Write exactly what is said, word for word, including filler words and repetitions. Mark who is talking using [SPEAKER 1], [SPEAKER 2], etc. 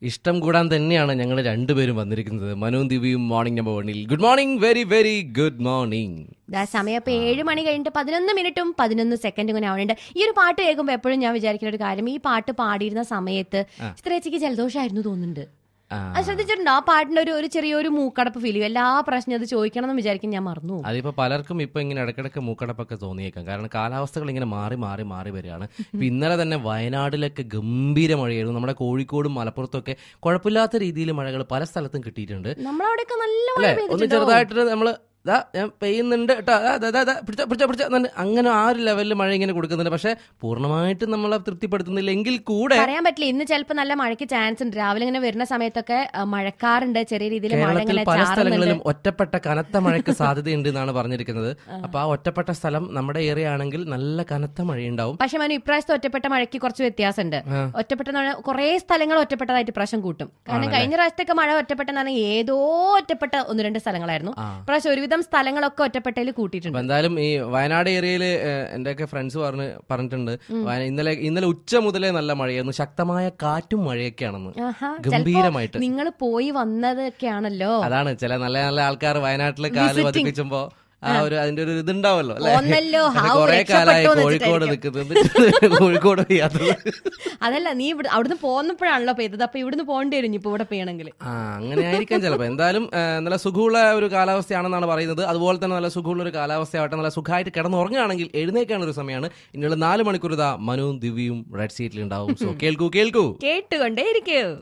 [SPEAKER 1] ഇഷ്ടം കൂടാൻ തന്നെയാണ് ഞങ്ങൾ രണ്ടുപേരും വന്നിരിക്കുന്നത്. മനുവും ദിവ്യയും മോർണിംഗ് നമ്പർ വണ്ണിൽ. Good morning, very very good morning.
[SPEAKER 2] സമയം ഇപ്പൊ ഏഴ് മണി കഴിഞ്ഞിട്ട് പതിനൊന്ന് മിനിറ്റും പതിനൊന്ന് സെക്കൻഡും ഇങ്ങനെ ആവുന്നുണ്ട്. ഈ ഒരു പാട്ട് കേൾക്കുമ്പോൾ എപ്പോഴും ഞാൻ വിചാരിക്കുന്ന ഒരു കാര്യം, ഈ പാട്ട് പാടിയിരുന്ന സമയത്ത് ചിത്രേച്ചിക്ക് ജലദോഷമായിരുന്നു തോന്നുന്നുണ്ട്. അത് ശ്രദ്ധിച്ചിട്ടുണ്ടോ? ആ പാട്ടിന്റെ ഒരു ഒരു ചെറിയൊരു മൂക്കടപ്പ് ഫീൽ ചെയ്യും. എല്ലാ പ്രശ്നം അത് ചോദിക്കണം എന്ന് വിചാരിക്കും, ഞാൻ മറന്നു.
[SPEAKER 1] അതിപ്പോ പലർക്കും ഇപ്പൊ ഇങ്ങനെ ഇടക്കിടക്ക് മൂക്കടപ്പൊക്കെ തോന്നിയേക്കാം. കാരണം കാലാവസ്ഥകൾ ഇങ്ങനെ മാറി മാറി മാറി വരികയാണ്. ഇപ്പൊ ഇന്നലെ തന്നെ വയനാട്ടിലൊക്കെ ഗംഭീര മഴയായിരുന്നു. നമ്മുടെ കോഴിക്കോടും മലപ്പുറത്തും ഒക്കെ കുഴപ്പമില്ലാത്ത രീതിയിൽ മഴകൾ പല സ്ഥലത്തും കിട്ടിയിട്ടുണ്ട്.
[SPEAKER 2] നമ്മളവിടെയൊക്കെ നല്ല
[SPEAKER 1] അല്ലെ, ഒന്ന് ചെറുതായിട്ട് നമ്മള് ഇതാ ഞാൻ പെയ്യുന്നുണ്ട് കേട്ടോ, പിടിച്ച പിടിച്ച പിടിച്ച അങ്ങനെ ആ ഒരു ലെവലിൽ മഴ ഇങ്ങനെ കൊടുക്കുന്നുണ്ട്. പക്ഷെ പൂർണ്ണമായിട്ട് നമ്മളെ തൃപ്തിപ്പെടുത്തുന്നില്ല. എങ്കിൽ കൂടെ
[SPEAKER 2] പറയാൻ പറ്റില്ല. ഇന്ന് ചിലപ്പോൾ നല്ല മഴയ്ക്ക് ചാൻസ് ഉണ്ട്. രാവിലെ ഇങ്ങനെ വരുന്ന സമയത്തൊക്കെ മഴക്കാറുണ്ട്, ചെറിയ രീതിയിൽ
[SPEAKER 1] കേരളത്തിൽ പല സ്ഥലങ്ങളിലും ഒറ്റപ്പെട്ട കനത്ത മഴയ്ക്ക് സാധ്യതയുണ്ട് എന്നാണ് പറഞ്ഞിരിക്കുന്നത്. അപ്പൊ ആ ഒറ്റപ്പെട്ട സ്ഥലം നമ്മുടെ ഏരിയ ആണെങ്കിൽ നല്ല കനത്ത മഴയുണ്ടാവും.
[SPEAKER 2] പക്ഷെ മനു, ഇപ്രാവശ്യത്തെ ഒറ്റപ്പെട്ട മഴയ്ക്ക് കുറച്ച് വ്യത്യാസമുണ്ട്. ഒറ്റപ്പെട്ട കുറെ സ്ഥലങ്ങൾ ഒറ്റപ്പെട്ടതായിട്ട് പ്രാവശ്യം കൂട്ടും. കാരണം കഴിഞ്ഞ പ്രാവശ്യത്തൊക്കെ മഴ ഒറ്റപ്പെട്ടെന്ന് ഏതോ ഒറ്റപ്പെട്ട ഒന്ന് രണ്ട് സ്ഥലങ്ങളായിരുന്നു. പ്രാവശ്യം ഒരുവിധം സ്ഥലങ്ങളൊക്കെ ഒറ്റപ്പെട്ടതിൽ കൂട്ടിയിട്ടുണ്ട്.
[SPEAKER 1] എന്തായാലും ഈ വയനാട് ഏരിയയിൽ എന്റെയൊക്കെ ഫ്രണ്ട്സ് പറഞ്ഞ് പറഞ്ഞിട്ടുണ്ട് ഇന്നലെ ഇന്നലെ ഉച്ച മുതലേ നല്ല മഴയായിരുന്നു, ശക്തമായ കാറ്റും മഴയൊക്കെയാണെന്ന്. ഗംഭീരമായിട്ട്
[SPEAKER 2] നിങ്ങൾ പോയി വന്നതൊക്കെയാണല്ലോ.
[SPEAKER 1] അതാണ് ചില നല്ല നല്ല ആൾക്കാർ വയനാട്ടില് കാല് പതിപ്പിച്ചുമ്പോ ആ ഒരു അതിന്റെ ഒരു ഇതുണ്ടാവല്ലോ അല്ലെ. കൊറേ കാലായി കോഴിക്കോട് നിൽക്കുന്നത്, കോഴിക്കോട് പെയ്യാത്തത്.
[SPEAKER 2] അതല്ല, നീ ഇവിടെ അവിടുന്ന് പോന്നപ്പോഴാണല്ലോ പെയ്തത്. അപ്പൊ ഇവിടുന്ന് പോകേണ്ടി വരും ഇപ്പൊ ഇവിടെ പെയ്യണമെങ്കിൽ.
[SPEAKER 1] ആ അങ്ങനെ ആയിരിക്കാം ചിലപ്പോ. എന്തായാലും നല്ല സുഖമുള്ള ഒരു കാലാവസ്ഥയാണെന്നാണ് പറയുന്നത്. അതുപോലെ തന്നെ നല്ല സുഖമുള്ള ഒരു കാലാവസ്ഥയാവട്ടെ. നല്ല സുഖമായിട്ട് കിടന്നുറങ്ങുകയാണെങ്കിൽ എഴുന്നേക്കാനുള്ള ഒരു സമയമാണ്. ഇനിയുള്ള നാല് മണിക്കൂർ ഇതാ മനുവും ദിവ്യയും റെഡ് സീറ്റിൽ ഉണ്ടാവും. സോ കേൾക്കൂ കേൾക്കൂ
[SPEAKER 2] കേട്ടുകൊണ്ടേ ഇരിക്കൂ.